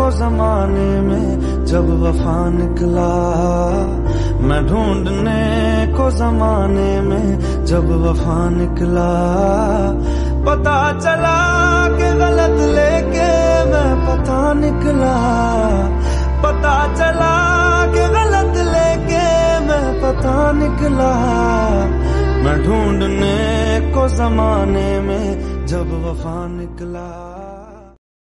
को जमाने में जब वफा निकला, मैं ढूंढने को जमाने में जब वफा निकला। पता चला कि गलत लेके मैं पता निकला, पता चला कि गलत लेके मैं पता निकला। मैं ढूंढने को जमाने में जब वफा निकला।